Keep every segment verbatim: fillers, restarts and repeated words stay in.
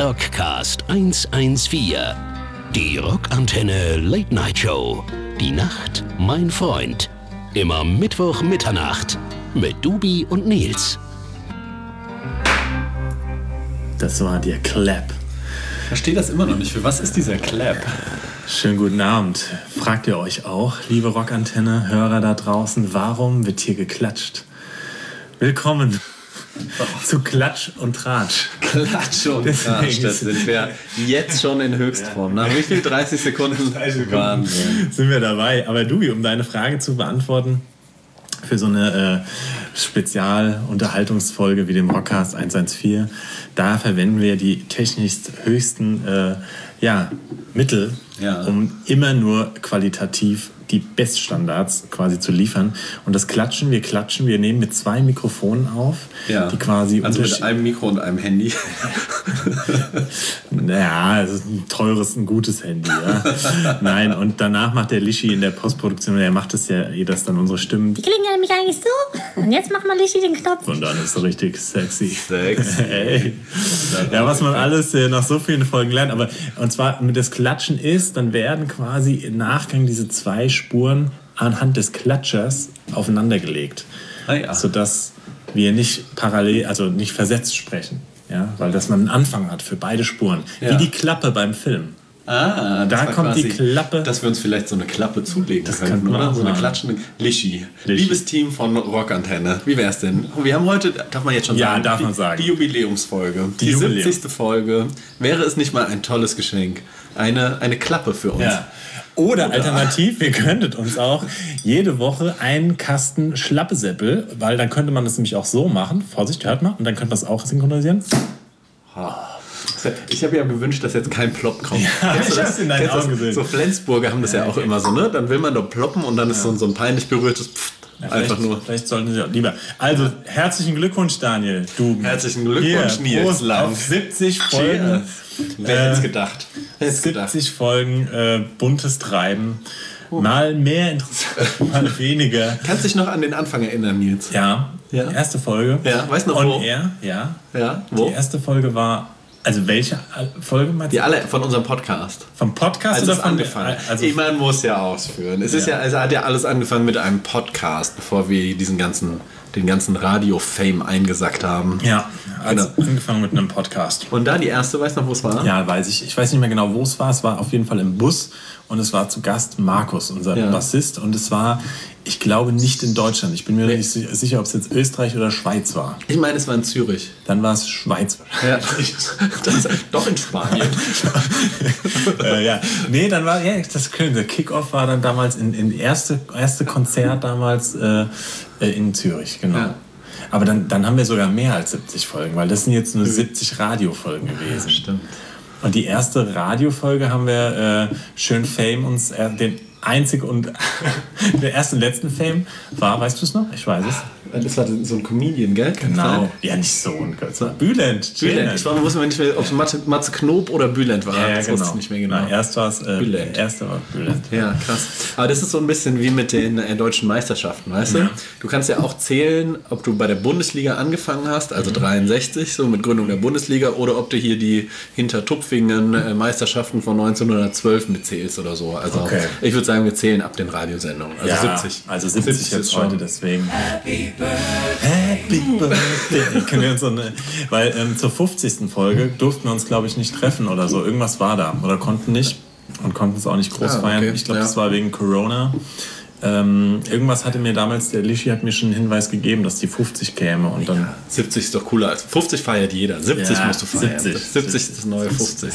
Rockcast hundertvierzehn. Die Rockantenne Late Night Show. Die Nacht, mein Freund. Immer Mittwoch Mitternacht mit Dubi und Nils. Das war der Clap. Ich verstehe das immer noch nicht. Für was ist dieser Clap? Schönen guten Abend. Fragt ihr euch auch, liebe Rockantenne-Hörer da draußen, warum wird hier geklatscht? Willkommen zu Klatsch und Tratsch. Klatsch und Tratsch, das sind wir jetzt schon in Höchstform. Nach wie viel? dreißig Sekunden? Wahnsinn. Sind wir dabei. Aber Dubi, um deine Frage zu beantworten, für so eine äh, Spezialunterhaltungsfolge wie dem Rockcast hundertvierzehn, da verwenden wir die technisch höchsten äh, ja, Mittel, ja. um immer nur qualitativ die Beststandards quasi zu liefern. Und das Klatschen, wir klatschen, wir nehmen mit zwei Mikrofonen auf, ja. die quasi... Also mit einem Mikro und einem Handy. Naja, es ist ein teures, ein gutes Handy. Ja. Nein, und danach macht der Lischi in der Postproduktion, der macht es ja, eh, dass dann unsere Stimmen... Die klingen ja nämlich eigentlich so. Und jetzt macht mal Lischi den Knopf. Und dann ist es richtig sexy. Sexy. Hey. Ja, was man alles äh, nach so vielen Folgen lernt. Aber, und zwar, mit das Klatschen ist, dann werden quasi im Nachgang diese zwei Spuren anhand des Klatschers aufeinandergelegt. Ah, ja. Sodass wir nicht parallel, also nicht versetzt sprechen. Ja? Weil dass man einen Anfang hat für beide Spuren. Ja. Wie die Klappe beim Film. Ah, da kommt quasi, die Klappe. Dass wir uns vielleicht so eine Klappe zulegen das könnten, oder? So eine klatschende Lischi. Liebes Team von Rockantenne, wie wär's denn? Wir haben heute, darf man jetzt schon ja, sagen, darf die, man sagen. die Jubiläumsfolge. Die, die siebzigste Folge. Wäre es nicht mal ein tolles Geschenk? Eine, eine Klappe für uns. Ja. Oder, Oder alternativ, ihr könntet uns auch jede Woche einen Kasten Schlappesäppel, weil dann könnte man das nämlich auch so machen. Vorsicht, hört mal. Und dann könnte man das auch synchronisieren. Ha. Ich habe ja gewünscht, dass jetzt kein Plop kommt. Ja, ich hab's in deinen Augen gesehen. So Flensburger haben das ja, ja auch immer so, ne? Dann will man doch ploppen und dann ist ja. so, so ein peinlich berührtes Pfft. Ja, einfach nur. Vielleicht sollten Sie auch lieber. Also, herzlichen Glückwunsch, Daniel. Du. Herzlichen Glückwunsch, Nils. Prost Lang. Auf siebzig Folgen. Wer hätte es gedacht? siebzig gedacht. Folgen äh, buntes Treiben. Oh. Mal mehr interessant, mal weniger. Kannst du dich noch an den Anfang erinnern, Nils? Ja. ja. Die erste Folge. Ja, weißt du noch On wo? Air, ja. Ja, wo? Die erste Folge war. Also welche Folge meinst du? Die alle von unserem Podcast. Vom Podcast also oder von angefangen? Also ich meine, muss ja ausführen. Es ja. ist ja, also hat ja alles angefangen mit einem Podcast, bevor wir diesen ganzen, den ganzen Radio-Fame eingesackt haben. Ja, also genau. Angefangen mit einem Podcast. Und da die erste, weißt du noch, wo es war? Ja, weiß ich. Ich weiß nicht mehr genau, wo es war. Es war auf jeden Fall im Bus und es war zu Gast Markus, unser ja. Bassist. Und es war, ich glaube, nicht in Deutschland. Ich bin mir nee. nicht sicher, ob es jetzt Österreich oder Schweiz war. Ich meine, es war in Zürich. Dann war es Schweiz. Ja. das, doch in Spanien. äh, ja. Nee, dann war, ja, das der Kickoff war dann damals in, in erste, erste Konzert damals äh, in Zürich, genau. Ja. Aber dann, dann haben wir sogar mehr als siebzig Folgen, weil das sind jetzt nur siebzig Radiofolgen gewesen. Ja, stimmt. Und die erste Radiofolge haben wir äh, schön Fame uns äh, den einzig und der erste und letzten Fame war, weißt du es noch? Ich weiß es. Das war so ein Comedian, gell? Genau. Ja, nicht so ein Bülent. Bülent. Ich war, wusste nicht mehr, ob es Matze, Matze Knob oder Bülent war. Ja, das genau. wusste ich nicht mehr genau. Na, erst war es äh, Bülent. Erste war Bülent. Ja, krass. Aber das ist so ein bisschen wie mit den äh, deutschen Meisterschaften, weißt ja. du? Du kannst ja auch zählen, ob du bei der Bundesliga angefangen hast, also mhm. dreiundsechzig, so mit Gründung der Bundesliga, oder ob du hier die Hintertupfingen äh, Meisterschaften von neunzehnhundertzwölf mitzählst oder so. Also okay. Ich würde sagen, wir zählen ab den Radiosendungen. Also ja, siebzig. Also siebzig, siebzig jetzt heute, deswegen. Happy Birthday. Happy Birthday. Können wir uns so eine, weil ähm, zur fünfzigsten Folge durften wir uns, glaube ich, nicht treffen oder so. Irgendwas war da. Oder konnten nicht. Und konnten es auch nicht groß ah, okay. feiern. Ich glaube, ja. das war wegen Corona. Ähm, irgendwas hatte mir damals, der Lischi hat mir schon einen Hinweis gegeben, dass die fünfzig käme. Und dann ja, siebzig ist doch cooler als fünfzig feiert jeder. siebzig ja, musst du feiern. siebzig, siebzig ist das neue fünfzig.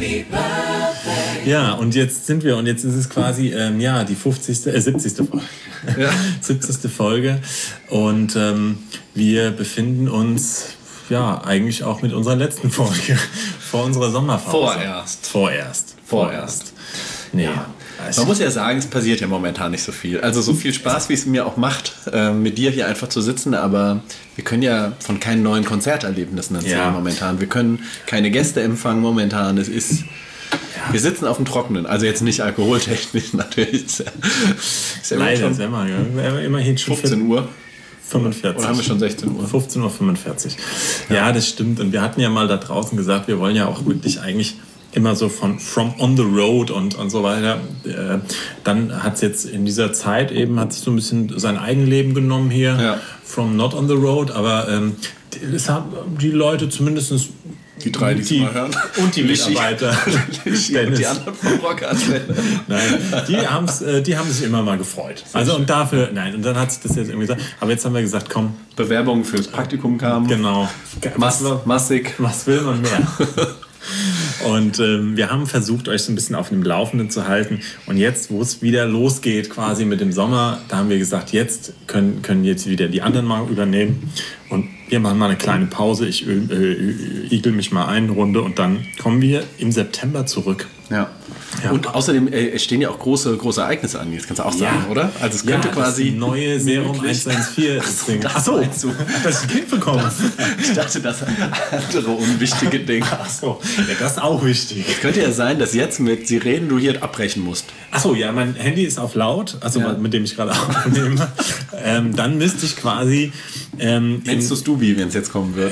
Ja, und jetzt sind wir, und jetzt ist es quasi, ähm, ja, die fünfzigste, äh, siebzigste Folge. Ja. siebzigste Folge. Und ähm, wir befinden uns, ja, eigentlich auch mit unserer letzten Folge vor unserer Sommerpause. Vorerst. Vorerst. Vorerst. Nee. Ja. Man muss ja sagen, es passiert ja momentan nicht so viel. Also so viel Spaß, wie es mir auch macht, äh, mit dir hier einfach zu sitzen, aber wir können ja von keinen neuen Konzerterlebnissen erzählen ja. momentan. Wir können keine Gäste empfangen momentan. Es ist... Ja. Wir sitzen auf dem Trockenen, also jetzt nicht alkoholtechnisch natürlich. Ist ja, ist ja Leider, schon, ist immer, ja. immerhin schon fünfzehn Uhr. fünfundvierzig. Oder haben wir schon sechzehn Uhr? fünfzehn Uhr fünfundvierzig. Ja. ja, das stimmt. Und wir hatten ja mal da draußen gesagt, wir wollen ja auch wirklich eigentlich immer so von from on the road und, und so weiter. Äh, dann hat es jetzt in dieser Zeit eben, hat sich so ein bisschen sein Eigenleben genommen hier, ja. From not on the road, aber ähm, es haben die Leute zumindest die drei, die, die mal hören. Und die Mitarbeiter. Und die anderen vom Rockantenne. Nein, die, haben's, die haben sich immer mal gefreut. Also und dafür, nein, und dann hat sich das jetzt irgendwie gesagt. Aber jetzt haben wir gesagt, komm. Bewerbungen fürs Praktikum kamen. Genau. Mass, massig. Was will man mehr? Und ähm, wir haben versucht, euch so ein bisschen auf dem Laufenden zu halten. Und jetzt, wo es wieder losgeht, quasi mit dem Sommer, da haben wir gesagt, jetzt können, können jetzt wieder die anderen mal übernehmen. Und wir machen mal eine kleine Pause. Ich äh, igel mich mal eine Runde und dann kommen wir im September zurück. Ja. Ja. Und außerdem äh, stehen ja auch große, große Ereignisse an, das kannst du auch sagen, ja. Oder? Also es könnte ja, quasi... Das neue Serum eins eins vier. Achso, hast du das Kind bekommen? Ich dachte, das andere unwichtige Ding. Achso, ja, das ist auch wichtig. Es könnte ja sein, dass jetzt mit Sie reden, du hier abbrechen musst. Achso, ja, mein Handy ist auf laut, also ja. mit dem ich gerade aufnehme. ähm, dann müsste ich quasi... Ähm, Nennst du es Dubi, wenn es jetzt kommen würde?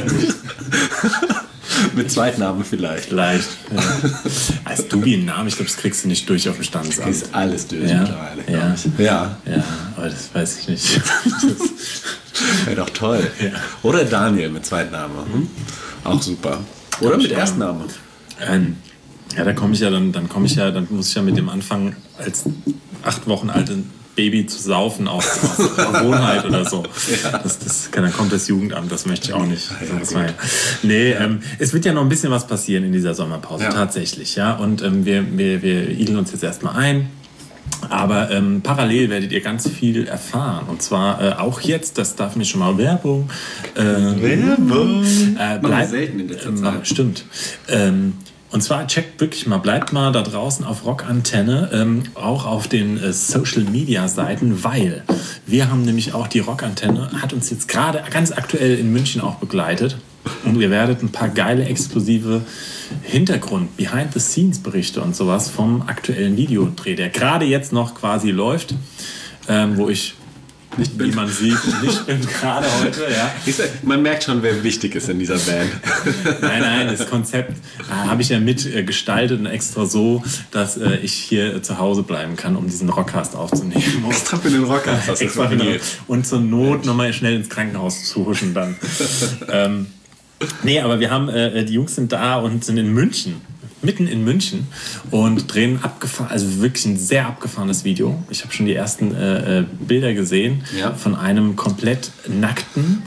Mit Zweitnamen vielleicht. Vielleicht. Ja. Als Dubi einen Namen, ich glaube, das kriegst du nicht durch auf dem Standesamt. Das ist alles durch ja? mittlerweile. Ja. Ja. ja, aber das weiß ich nicht. Wäre doch toll. Ja. Oder Daniel mit Zweitnamen. Hm? Auch super. Oder mit Erstname. Ähm, ja, da komme ich ja dann, dann komme ich ja, dann muss ich ja mit dem anfangen, als acht Wochen alten Baby zu saufen aus, aus Gewohnheit oder so. Ja. Das, das, dann kommt das Jugendamt, das möchte ich auch nicht. Das war ja. Nee, ähm, es wird ja noch ein bisschen was passieren in dieser Sommerpause, ja. tatsächlich. Ja? Und ähm, wir, wir, wir igeln uns jetzt erstmal ein. Aber ähm, parallel werdet ihr ganz viel erfahren. Und zwar äh, auch jetzt, das darf mir schon mal Werbung. Äh, Werbung! Äh, bleib, selten in der Zeit. Äh, stimmt. Ähm, Und zwar checkt wirklich mal, bleibt mal da draußen auf Rockantenne, ähm, auch auf den äh, Social-Media-Seiten, weil wir haben nämlich auch die Rockantenne, hat uns jetzt gerade ganz aktuell in München auch begleitet und ihr werdet ein paar geile, exklusive Hintergrund, Behind-the-Scenes-Berichte und sowas vom aktuellen Videodreh, der gerade jetzt noch quasi läuft, ähm, wo ich... Nicht wie man sieht, nicht bin gerade heute, ja. Man merkt schon, wer wichtig ist in dieser Band. Nein, nein, das Konzept äh, habe ich ja mitgestaltet äh, und extra so, dass äh, ich hier äh, zu Hause bleiben kann, um diesen Rockcast aufzunehmen. Extra für den Rockcast hast du extra für den, und zur Not nochmal schnell ins Krankenhaus zu huschen dann. ähm, nee, aber wir haben, äh, die Jungs sind da und sind in München. Mitten in München und drehen abgefahren, also wirklich ein sehr abgefahrenes Video. Ich habe schon die ersten äh, Bilder gesehen ja. von einem komplett nackten,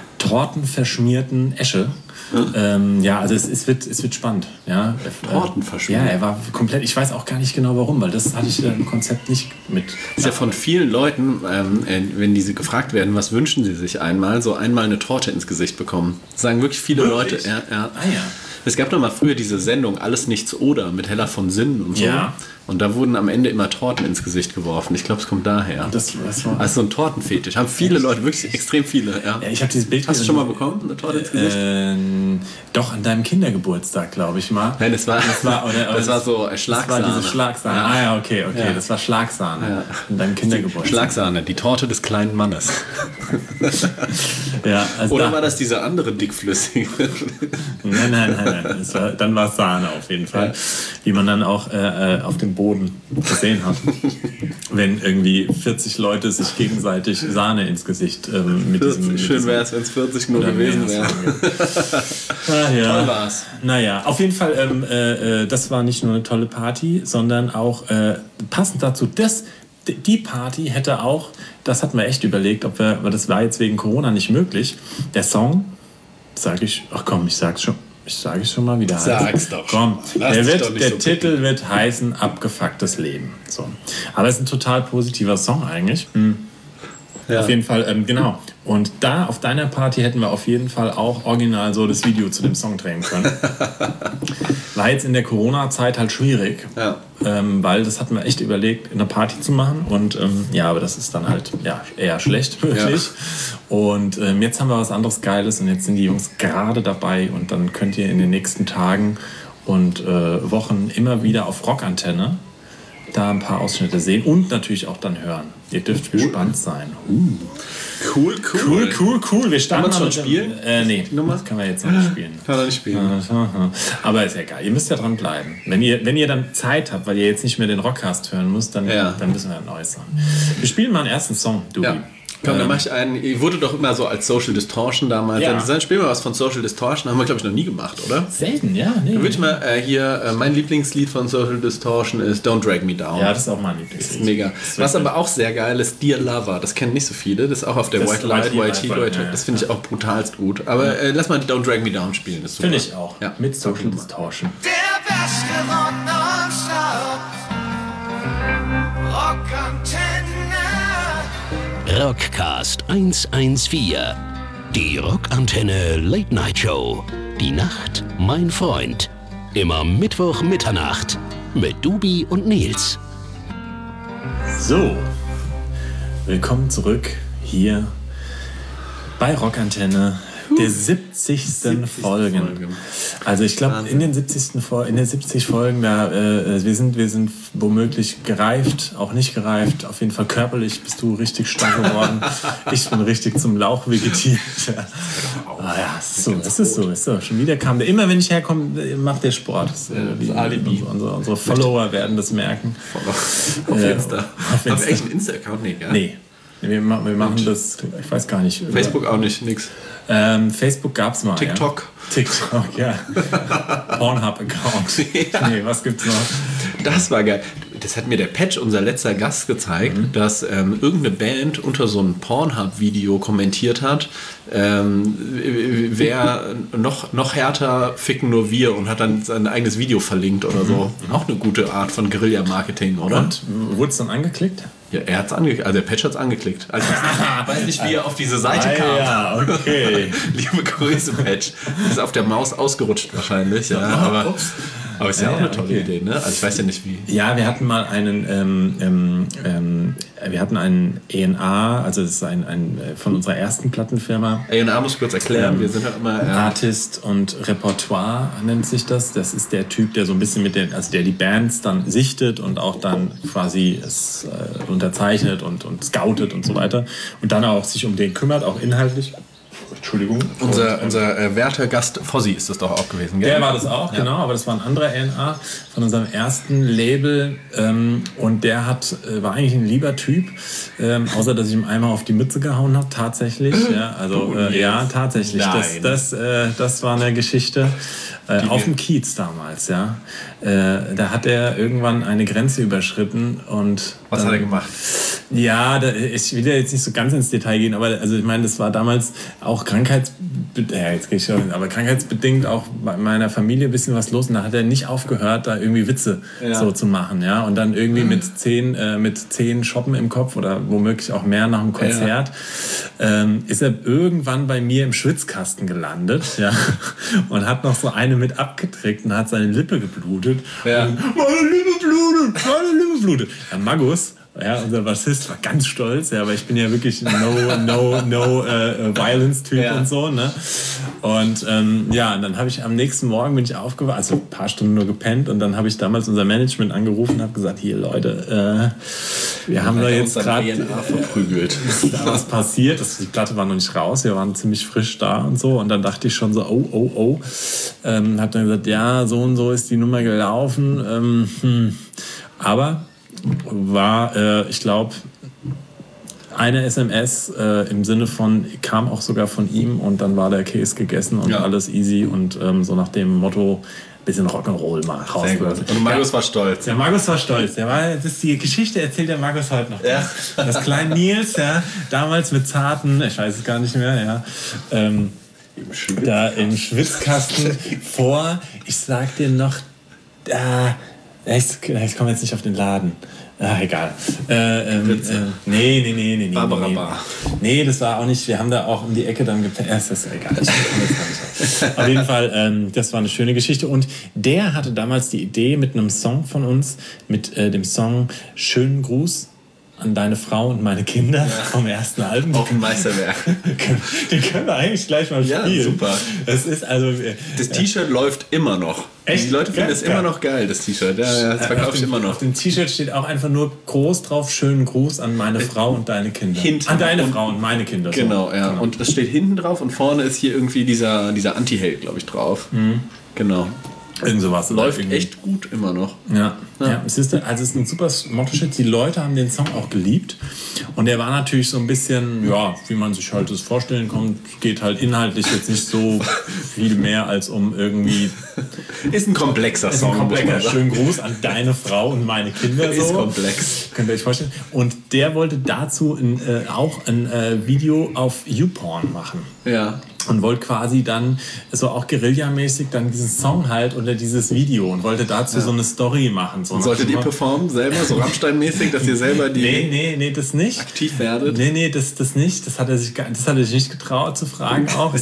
tortenverschmierten Esche. Ja, ähm, ja also es, es, wird, es wird spannend. Ja. Tortenverschmiert? Ja, er war komplett, ich weiß auch gar nicht genau warum, weil das hatte ich im Konzept nicht mit. Das ist ja von vielen Leuten, ähm, wenn diese gefragt werden, was wünschen sie sich einmal, so einmal eine Torte ins Gesicht bekommen. Das sagen wirklich viele wirklich? Leute. Ja, ja. Ah ja. Es gab doch mal früher diese Sendung Alles nichts oder mit Hella von Sinnen und so. Ja. Und da wurden am Ende immer Torten ins Gesicht geworfen. Ich glaube, es kommt daher. Das, das war also so ein Tortenfetisch. Haben viele Echt? Leute, wirklich extrem viele. Ja. Ja, ich habe dieses Bild. Hast du schon mal bekommen, eine Torte ins Gesicht? Äh, doch, an deinem Kindergeburtstag, glaube ich mal. Nein, das war, das war, oder, oder das war so Schlagsahne. Das war diese Schlagsahne. Ja. Ah ja, okay, okay. Ja. Das war Schlagsahne ja. an deinem Kindergeburtstag. Schlagsahne, die Torte des kleinen Mannes. ja, also oder da, war das diese andere dickflüssige? nein, nein, nein. nein. Das war, dann war es Sahne auf jeden Fall. Ja. Die man dann auch äh, auf dem Boden gesehen hat. Wenn irgendwie vierzig Leute sich gegenseitig Sahne ins Gesicht ähm, mit vierzig, diesem... Mit schön wäre es, wenn es vierzig nur gewesen wäre. ah, ja. Toll war's. Naja, auf jeden Fall, ähm, äh, das war nicht nur eine tolle Party, sondern auch äh, passend dazu, das, die Party hätte auch, das hatten wir echt überlegt, ob wir, weil das war jetzt wegen Corona nicht möglich, der Song, sag ich, ach komm, ich sag's schon, Ich sage es schon mal wieder. Sag's doch. Komm, der, wird, doch der so Titel picken. wird heißen Abgefucktes Leben. So. Aber es ist ein total positiver Song eigentlich. Hm. Ja. Auf jeden Fall, ähm, genau. Und da auf deiner Party hätten wir auf jeden Fall auch original so das Video zu dem Song drehen können. War jetzt in der Corona-Zeit halt schwierig, ja. ähm, weil das hatten wir echt überlegt, eine Party zu machen. Und ähm, ja, aber das ist dann halt ja, eher schlecht möglich. Ja. Und ähm, jetzt haben wir was anderes Geiles und jetzt sind die Jungs gerade dabei. Und dann könnt ihr in den nächsten Tagen und äh, Wochen immer wieder auf Rockantenne da ein paar Ausschnitte sehen und natürlich auch dann hören. Ihr dürft gespannt sein. Uh. Cool, cool. Cool, cool, cool. Wir starten Kann man mal schon mit dem- spielen? Äh, nee, Nummer? das kann man jetzt noch nicht spielen. Kann man nicht spielen. Aber ist ja egal, ihr müsst ja dran bleiben. Wenn ihr, wenn ihr dann Zeit habt, weil ihr jetzt nicht mehr den Rockcast hören müsst, dann, Ja. dann müssen wir ein neues Song. Wir spielen mal einen ersten Song, Dubi. Ja. Komm, dann Ähm, mach ich einen. Ich wurde doch immer so als Social Distortion damals. Ja. Dann, dann spielen wir was von Social Distortion. Haben wir, glaube ich, noch nie gemacht, oder? Selten, ja. Nee. Dann würde ich mal äh, hier, äh, mein Lieblingslied von Social Distortion ist Don't Drag Me Down. Ja, das ist auch mein Das Lieblingslied. ist mega. Das Was wird- aber auch sehr geil ist, Dear Lover. Das kennen nicht so viele. Das ist auch auf der Das White ist Light, White White Light, Leute. ja, ja. Das finde ich auch brutalst gut. Aber äh, lass mal Don't Drag Me Down spielen. Das ist super. Finde ich auch. Ja. Mit Social Distortion. Der Beste von nonstop. Rockantenne. Rockcast hundertvierzehn. Die Rockantenne Late Night Show. Die Nacht, mein Freund. Immer Mittwoch Mitternacht mit Dubi und Nils. So, willkommen zurück hier bei Rockantenne, der siebzigsten Folgen. Folge. Also ich glaube, in den siebzigsten Fol- in den siebzig Folgen, da, äh, wir, sind, wir sind womöglich gereift, auch nicht gereift. Auf jeden Fall körperlich bist du richtig stark geworden. Ich bin richtig zum Lauch vegetiert. Ja. Ah, ja, es ist so, es ist so, es ist so. Schon wieder kam der. Immer wenn ich herkomme, macht der Sport. Das, äh, das die, Alibi. Unsere, unsere Follower werden das merken. Auf Äh, Insta. auf Haben wir Insta. echt einen Insta-Account? Nee, gell? Nee. Wir, ma- wir machen das, ich weiß gar nicht. Facebook auch nicht, nix. Ähm, Facebook gab es mal. TikTok. Ja. TikTok, ja. Pornhub-Account. Ja. Nee, was gibt's noch? Das war geil. Das hat mir der Patch, unser letzter Gast, gezeigt, Mhm. dass ähm, irgendeine Band unter so einem Pornhub-Video kommentiert hat, ähm, wer noch, noch härter ficken nur wir, und hat dann sein eigenes Video verlinkt oder so. Auch eine gute Art von Guerilla-Marketing, oder? Mhm. Und wurde es dann angeklickt? Ja, er hat's angeklickt, also der Patch hat's angeklickt. Also ich weiß nicht, wie er auf diese Seite Ah, kam. ja, okay. Liebe Grüße, Patch. Ist auf der Maus ausgerutscht wahrscheinlich, ja. Aber, Ups. aber ist ja, Ja, auch eine ja, tolle okay. Idee, ne? Also ich weiß ja nicht, wie. Ja, wir hatten mal einen, ähm, ähm, ähm, wir hatten einen E N A, also das ist ein, ein äh, von unserer ersten Plattenfirma. A und A muss ich kurz erklären, Ähm, wir sind halt immer. Äh, Artist und Repertoire nennt sich das. Das ist der Typ, der so ein bisschen mit den, also der die Bands dann sichtet und auch dann quasi es äh, unterzeichnet und, und scoutet und so weiter. Und dann auch sich um den kümmert, auch inhaltlich. Entschuldigung. unser und, unser äh, werter Gast Fossi ist das doch auch gewesen, gell? Der war das auch, Ja. genau, aber das war ein anderer E N A von unserem ersten Label, ähm, und der hat, äh, war eigentlich ein lieber Typ, ähm, außer dass ich ihm einmal auf die Mütze gehauen habe, tatsächlich. Ja, also äh, ja, tatsächlich. Das, Nein. das, äh, das war eine Geschichte äh, auf dem Kiez damals, ja. Äh, da hat er irgendwann eine Grenze überschritten und Was dann, hat er gemacht? Ja, da, ich will ja jetzt nicht so ganz ins Detail gehen, aber also ich meine, das war damals auch krankheitsbedingt, ja, jetzt gehe ich schon, aber krankheitsbedingt auch bei meiner Familie ein bisschen was los, und da hat er nicht aufgehört, da irgendwie Witze Ja. so zu machen, ja, und dann irgendwie mit zehn, äh, mit zehn Shoppen im Kopf oder womöglich auch mehr nach dem Konzert, ähm, ist er irgendwann bei mir im Schwitzkasten gelandet, ja, und hat noch so eine mit abgeträgt und hat seine Lippe geblutet. Ja. Und, meine Lippe blutet, meine Lippe blutet. Ja, Magus, ja, unser Bassist, war ganz stolz, ja, aber ich bin ja wirklich ein No, no, no äh, Violence-Typ Ja. und so, ne? Und ähm, ja, und dann habe ich am nächsten Morgen bin ich aufgewacht, also ein paar Stunden nur gepennt, und dann habe ich damals unser Management angerufen und habe gesagt, hier Leute, äh, wir haben da jetzt gerade A verprügelt. da was passiert. Das, die Platte war noch nicht raus, wir waren ziemlich frisch da und so, und dann dachte ich schon so, oh, oh, oh. Ähm, hab dann gesagt, ja, so und so ist die Nummer gelaufen. Ähm, hm. Aber war, äh, ich glaube, eine S M S äh, im Sinne von, kam auch sogar von ihm, und dann war der Käse gegessen und Ja. alles easy, und ähm, so nach dem Motto, bisschen Rock'n'Roll mal Sehr gut. rausgelassen. Und Markus war stolz. Der Markus war stolz. Der war, das ist die Geschichte, erzählt der Markus heute noch. Ja. Das kleine Nils, ja, damals mit zarten, ich weiß es gar nicht mehr, ja, ähm, da im Schwitzkasten vor, ich sag dir noch, da, ich, ich komme jetzt nicht auf den Laden. Ah, egal. Äh, ähm, äh, nee, nee, nee, nee, nee. Barbara nee. Bar. Nee, das war auch nicht, wir haben da auch um die Ecke dann gepennt. Ja, das ist egal. Ich komme jetzt gar nicht auf. Auf jeden Fall, ähm, das war eine schöne Geschichte. Und der hatte damals die Idee mit einem Song von uns, mit äh, dem Song Schönen Gruß an deine Frau und meine Kinder ja. vom ersten Album. Auch ein Meisterwerk. Den können wir eigentlich gleich mal spielen. Ja, super. Das ist also... Das T-Shirt äh, läuft immer noch. Echt? Die Leute finden es immer noch geil, das T-Shirt. Ja, ja, das verkauft sich immer noch. Auf dem T-Shirt steht auch einfach nur groß drauf, schönen Gruß an meine Frau und deine Kinder. Hinten. An deine Frau und meine Kinder. Genau, so. ja. Genau. Und es steht hinten drauf und vorne ist hier irgendwie dieser, dieser Anti-Held, glaube ich, drauf. Mhm. Genau. Irgend sowas. Läuft echt gut immer noch. Ja, ja. ja es, ist, also es ist ein super Motto-Shit. Die Leute haben den Song auch geliebt. Und der war natürlich so ein bisschen, ja, wie man sich halt das vorstellen kann, geht halt inhaltlich jetzt nicht so viel mehr als um irgendwie... Ist ein komplexer ist Song. Ein komplexer. Schönen Gruß an deine Frau und meine Kinder. So. Ist komplex. Könnt ihr euch vorstellen. Und der wollte dazu ein, äh, auch ein äh, Video auf YouPorn machen. Ja. Und wollte quasi dann so auch guerillamäßig dann diesen Song halt unter dieses Video und wollte dazu ja. so eine Story machen. So und solltet ihr performen selber, so Rammstein-mäßig, dass ihr selber die nee, nee, nee, das nicht. aktiv werdet? Nee, nee, das, das nicht. Das hat er sich, das hat er sich nicht getraut zu fragen auch.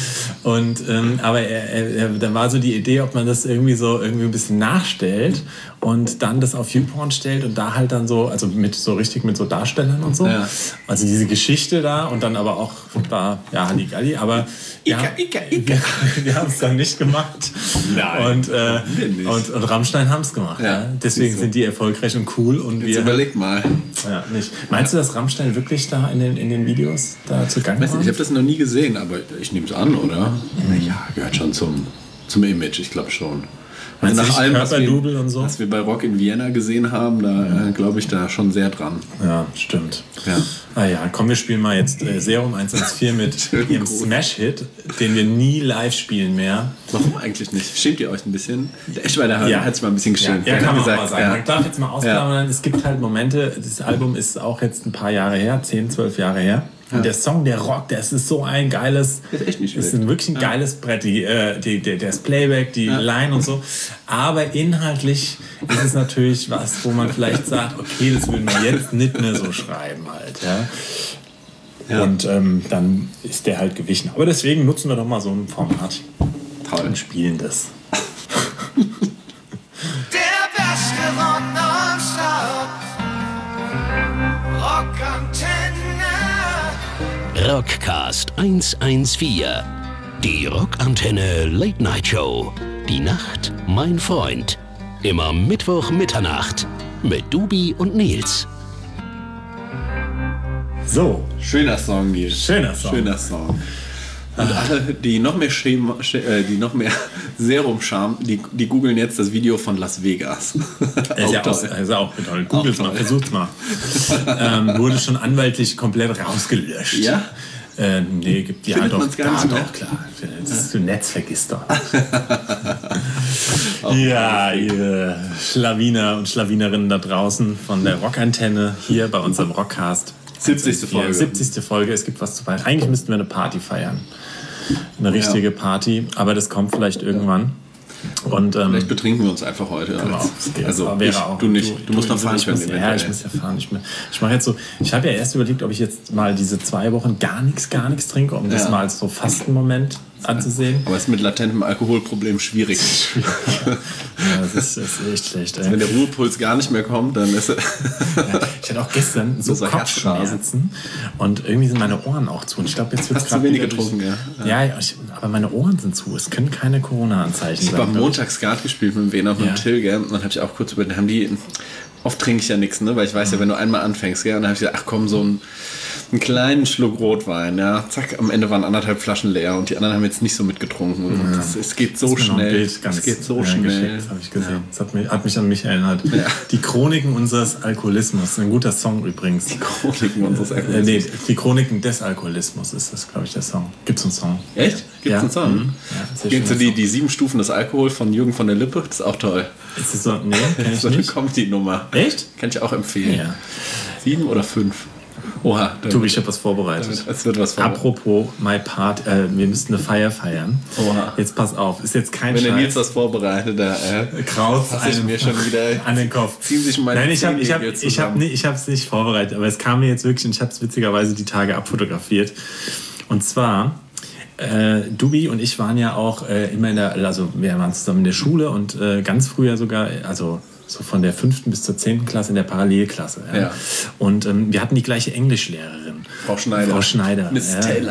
Und, ähm, aber er, er, er, da war so die Idee, ob man das irgendwie so irgendwie ein bisschen nachstellt und dann das auf YouPorn stellt und da halt dann so, also mit so richtig mit so Darstellern und so. Ja. Also diese Geschichte da und dann aber auch da, ja, Halligalli, aber Ika, ja, Ika, Ika. Wir, wir haben es dann nicht gemacht. Nein. Und, äh, und, und Rammstein haben es gemacht. Ja, ja. Deswegen so. sind die erfolgreich und cool. Und Jetzt wir, überleg mal. Ja, nicht. Meinst du, dass Rammstein wirklich da in den, in den Videos da zu Gang war? Ich habe das noch nie gesehen, aber ich nehme es an, oder? Mhm. Ja, gehört schon zum, zum Image, ich glaube schon. Also nach allem, was wir, und so? was wir bei Rock in Vienna gesehen haben, da äh, glaube ich da schon sehr dran. Ja, stimmt. Ja. Ah ja, komm, wir spielen mal jetzt äh, Serum eins eins vier mit ihrem Smash-Hit, den wir nie live spielen mehr. Warum eigentlich nicht? Schämt ihr euch ein bisschen? Der Eschweiler ja. hat sich mal ein bisschen geschämt. Ja, ja kann man gesagt, mal sagen. Ja. Man darf jetzt mal ausklammern, ja. es gibt halt Momente, das Album ist auch jetzt ein paar Jahre her, zehn, zwölf Jahre her. Und ja. der Song, der Rock, das ist so ein geiles, das ist echt nicht ist ein wirklich ein ja. geiles Brett, die, äh, die, die, das Playback, die ja. Line und so. Aber inhaltlich ist es natürlich was, wo man vielleicht sagt, okay, das würden wir jetzt nicht mehr so schreiben halt. Ja? Ja. Und ähm, dann ist der halt gewichen. Aber deswegen nutzen wir doch mal so ein Format Toll. und spielen das. Der beste Rock nonstop. Rockantenne. Rockcast eins eins vier. Die Rockantenne Late Night Show. Die Nacht, mein Freund. Immer Mittwoch Mitternacht mit Dubi und Nils. So. Schöner Song, Nils. Schöner Song. Schöner Song. Und alle, die noch mehr, Schema, die noch mehr Serum Charme, die, die googeln jetzt das Video von Las Vegas. Ist ja auch, ist auch toll. Googelt mal, versucht mal. ähm, wurde schon anwaltlich komplett rausgelöscht. Ja? Äh, nee, gibt ja Findet doch, man's gar da nicht mehr? doch, klar. Das ja. Netz vergisst doch. Ja, ihr Schlawiner und Schlawinerinnen da draußen von der Rockantenne hier bei unserem Rockcast. siebzigste Folge. siebzigste Folge. Es gibt was zu feiern. Eigentlich müssten wir eine Party feiern. Eine richtige ja. Party. Aber das kommt vielleicht irgendwann. Und, ähm, vielleicht betrinken wir uns einfach heute. Genau, also ich, auch, du nicht. Du, du musst du, noch fahren. Ich muss, ja, ich muss ja fahren. Ich, ich mache jetzt so. Ich habe ja erst überlegt, ob ich jetzt mal diese zwei Wochen gar nichts, gar nichts trinke, um ja. das mal als so Fastenmoment anzusehen. Aber es ist mit latentem Alkoholproblem schwierig. Ja, das, ist, das ist echt schlecht. Also wenn der Ruhepuls gar nicht mehr kommt, dann ist es... Ja, ich hatte auch gestern so Kopfschmerzen und irgendwie sind meine Ohren auch zu. Und ich glaube, jetzt wird Hast zu wenig getrunken, durch, ja. Ja, ich, aber meine Ohren sind zu. Es können keine Corona-Anzeichen sein. Ich habe am Montag Skat gespielt mit dem Wiener und ja. Till, gell? Und dann habe ich auch kurz über den, haben die... Oft trinke ich ja nichts, ne? Weil ich weiß ja, wenn du einmal anfängst, gell? Und dann habe ich gesagt, ach komm, so ein einen kleinen Schluck Rotwein, ja, zack, am Ende waren anderthalb Flaschen leer und die anderen haben jetzt nicht so mitgetrunken. Ja. Das, es geht so schnell. Es geht so schnell. Das habe ich gesehen. Ja. Das hat mich, hat mich an mich erinnert. Ja. Die Chroniken unseres Alkoholismus. Ein guter Song übrigens. Die Chroniken unseres Alkoholismus. Äh, nee, die Chroniken des Alkoholismus ist das, glaube ich, der Song. Gibt's einen Song? Echt? Gibt's ja. einen Song? Mhm. Ja, kennst du die, die sieben Stufen des Alkohol von Jürgen von der Lippe? Das ist auch toll. Ist das so? Nee, kenn ich so eine nicht. Comedy-Nummer. Echt? Kann ich auch empfehlen. Ja. Sieben oder fünf? Oha. Tobi, ich habe was vorbereitet. Es wird was vorbereitet. Apropos My Part, äh, wir müssten eine Feier feiern. Oha. Jetzt pass auf, ist jetzt kein Wenn Scheiß. Wenn der Nils was vorbereitet, da äh, Kraus einem mir schon wieder an den Kopf. Ziehen sich meine Nein, ich habe ich hab, ich hab, nee, ich es nicht vorbereitet, aber es kam mir jetzt wirklich und ich habe es witzigerweise die Tage abfotografiert. Und zwar, äh, Dubi und ich waren ja auch äh, immer in der, also wir waren zusammen in der Schule und äh, ganz früher sogar, also so von der fünften bis zur zehnten Klasse in der Parallelklasse. Ja. Ja. Und ähm, wir hatten die gleiche Englischlehrerin. Frau Schneider. Frau Schneider. Miss ja. Taylor.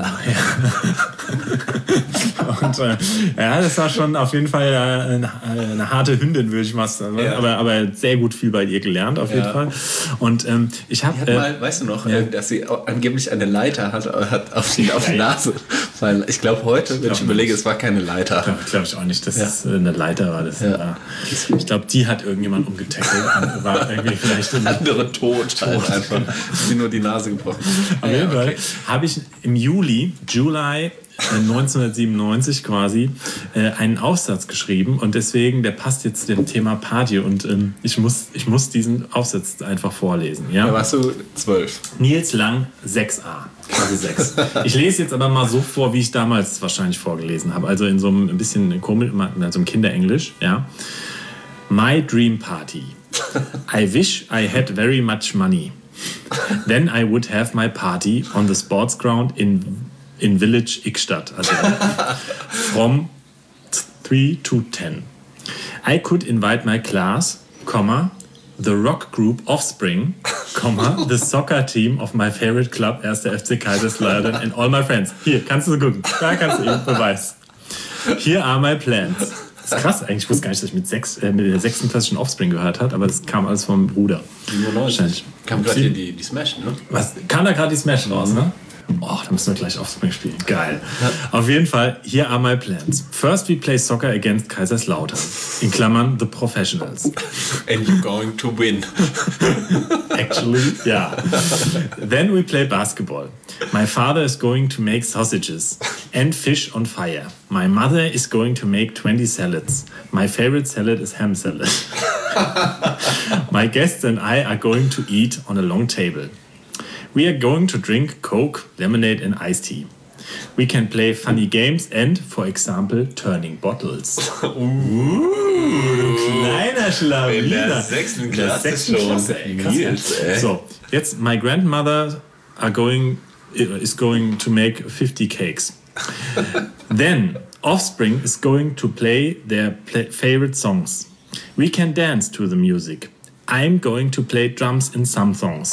Ja. Und äh, ja, das war schon auf jeden Fall äh, eine, eine harte Hündin, würde ich mal sagen. Ja. Aber, aber sehr gut viel bei ihr gelernt, auf jeden Ja. Fall. Und ähm, ich habe... Die hat Äh, mal, weißt du noch, ja. äh, dass sie au- angeblich eine Leiter hat, äh, hat auf die, auf die Nase. Weil ich glaube heute, wenn ich überlege, es war keine Leiter. Glaube glaub ich auch nicht, dass Ja. es eine Leiter war. Das Ja. war ich glaube, die hat irgendjemand umgetackelt und war irgendwie vielleicht... in- Andere tot, halt einfach. Sie nur die Nase gebrochen. Auf jeden Fall habe ich im Juli, July äh, neunzehnhundertsiebenundneunzig quasi, äh, einen Aufsatz geschrieben und deswegen, der passt jetzt zu dem Thema Party und ähm, ich, muss, ich muss diesen Aufsatz einfach vorlesen. Ja? Da warst du zwölf. Nils Lang, sechs a, quasi sechs. Ich lese jetzt aber mal so vor, wie ich damals wahrscheinlich vorgelesen habe, also in so einem ein bisschen komisch, in so einem Kinderenglisch. Ja? My dream party. I wish I had very much money. Then I would have my party on the sports ground in, in Village Ikstadt. Also from three to ten. I could invite my class, comma, the rock group Offspring, comma, the soccer team of my favorite club, erster F C Kaiserslautern, and all my friends. Hier, kannst du gucken. Da kannst du eben Beweis. Here are my plans. Das ist krass eigentlich. Ich wusste gar nicht, dass ich mit, sechs, äh, mit der sechsten Klasse schon Offspring gehört habe, aber das kam alles vom Bruder. Wahrscheinlich. Kam gerade hier die, die Smash, ne? Was? Kam da gerade die Smash raus, ne? Oh, da müssen wir gleich Offspring spielen. Geil. Auf jeden Fall, here are my plans. First we play soccer against Kaiserslautern. In Klammern, the professionals. And you're going to win. Actually, yeah. Then we play basketball. My father is going to make sausages and fish on fire. My mother is going to make twenty salads. My favorite salad is ham salad. My guests and I are going to eat on a long table. We are going to drink Coke, lemonade and iced tea. We can play funny games and, for example, turning bottles. Uh, kleiner Schlawiner. In der sechsten Klasse schon. Klasse, ey, krass. Nils, ey. So, jetzt my grandmother are going is going to make fifty cakes. Then Offspring is going to play their play favorite songs. We can dance to the music. I'm going to play drums in some songs.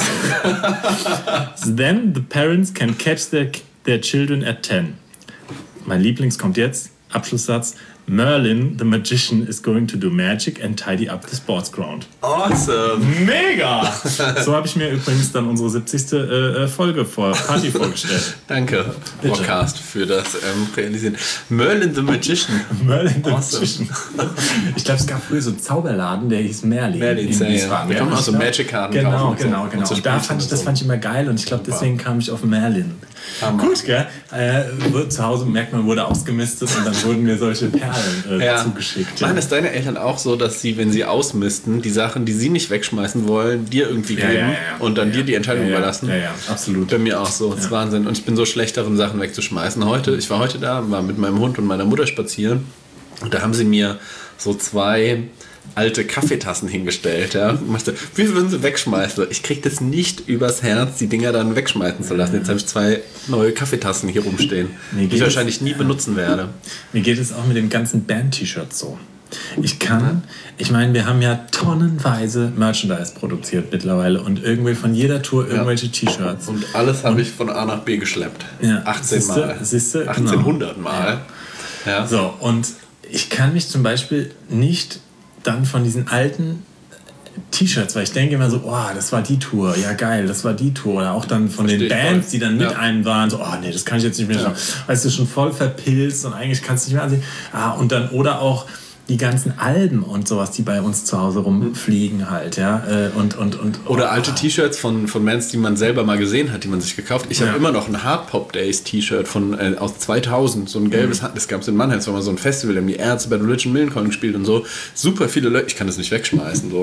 Then the parents can catch their, their children at ten. Mein Lieblings kommt jetzt, Abschlusssatz. Merlin, the magician, is going to do magic and tidy up the sports ground. Awesome. Mega! So habe ich mir übrigens dann unsere siebzigste Äh, Folge vor Party vorgestellt. Danke, Podcast, für das ähm, Realisieren. Merlin the Magician. Merlin the Awesome. Magician. Ich glaube, es gab früher so einen Zauberladen, der hieß Merlin. Merlin, in ja, ja. Wiesbaden. Da kann man auch so Ich glaub- Magic-Karten Genau, kaufen und so. genau, Und genau. so Und da Spielchen fand ich, und das so. fand ich immer geil und ich glaube, deswegen kam ich auf Merlin. Hammer. Gut, gell? Äh, wird zu Hause merkt man, wurde ausgemistet und dann wurden mir solche Perlen äh, Ja. zugeschickt. Machen das deine Eltern auch so, dass sie, wenn sie ausmisten, die Sachen, die sie nicht wegschmeißen wollen, dir irgendwie Ja, geben ja, ja. und dann Ja, dir die Entscheidung ja, ja. überlassen? Ja, ja, absolut. Bei mir auch so. Das ist Wahnsinn. Und ich bin so schlecht darin, Sachen wegzuschmeißen. Heute, ich war heute da, war mit meinem Hund und meiner Mutter spazieren und da haben sie mir so zwei alte Kaffeetassen hingestellt, ja. Und meinte, wie würden sie wegschmeißen? Ich krieg das nicht übers Herz, die Dinger dann wegschmeißen zu lassen. Jetzt habe ich zwei neue Kaffeetassen hier rumstehen, Mir die geht ich es- wahrscheinlich nie benutzen werde. Mir geht es auch mit den ganzen Band-T-Shirts so. Ich kann, ich meine, wir haben ja tonnenweise Merchandise produziert mittlerweile und irgendwie von jeder Tour irgendwelche T-Shirts. Und alles habe ich von A nach B geschleppt. Ja, achtzehn siehste, Mal. siehste, achtzehnhundert Mal. Ja. So, und ich kann mich zum Beispiel nicht dann von diesen alten T-Shirts, weil ich denke immer so, oh, das war die Tour, ja geil, das war die Tour. Oder auch dann von Versteh den ich Bands, voll. die dann mit Ja. einem waren, so, oh nee, das kann ich jetzt nicht mehr schauen. Weißt du, schon voll verpilzt und eigentlich kannst du nicht mehr ansehen. Ah, und dann, oder auch die ganzen Alben und sowas, die bei uns zu Hause rumfliegen halt, ja. äh, Und, und, und, Oder oh, alte T-Shirts von, von Bands, die man selber mal gesehen hat, die man sich gekauft hat. Ich Ja. habe immer noch ein Hard Pop Days T-Shirt von äh, aus zweitausend, so ein gelbes, Mhm. Hard- das gab es in Mannheim, das war mal so ein Festival, da haben die Ärzte bei Religion Millencolin gespielt und so. Super viele Leute, ich kann das nicht wegschmeißen, so.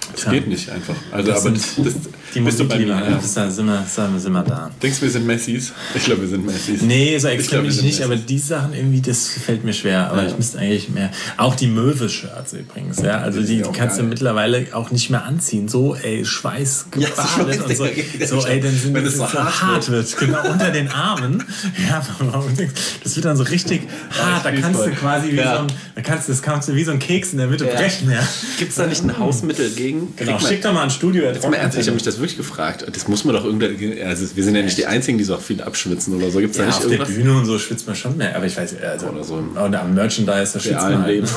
Das Ja. geht nicht einfach. Also, Das aber sind das, das Die bist du bei mir. Musikliebe, Ja. das ist, da sind wir, sind wir, sind wir da. Denkst du, wir sind Messis? Ich glaube, wir sind Messis. Nee, so Ich extrem glaub, wir ich sind nicht, aber Messis. die Sachen irgendwie, das fällt mir schwer. Aber Ja. ich müsste eigentlich mehr. Auch die Möwe-Shirts übrigens, ja. Also Die die, sind die auch kannst geil. du mittlerweile auch nicht mehr anziehen. So, ey, Schweiß Ja, gebadet so und so. Schweiß, So, ey, dann sind wenn die es so so hart hart wird. Genau, unter den Armen. Ja, das wird dann so richtig hart. Da kannst du quasi wie Ja. so ein, da kannst du, das kannst du wie so ein Keks in der Mitte brechen, ja. Gibt es da nicht ein Hausmittel gegen? Genau, Kriegt man- schick doch mal ein Studio. Jetzt mal ernst, ich habe mich das wirklich gefragt. Das muss man doch irgendwie. Also wir sind ja nicht die Einzigen, die so viel abschwitzen oder so. Gibt es da Ja, nicht auf der irgendwas? Bühne und so schwitzt man schon mehr. Aber ich weiß, also, Oder so im oder am Merchandise, da schwitzt man realen halt. Leben.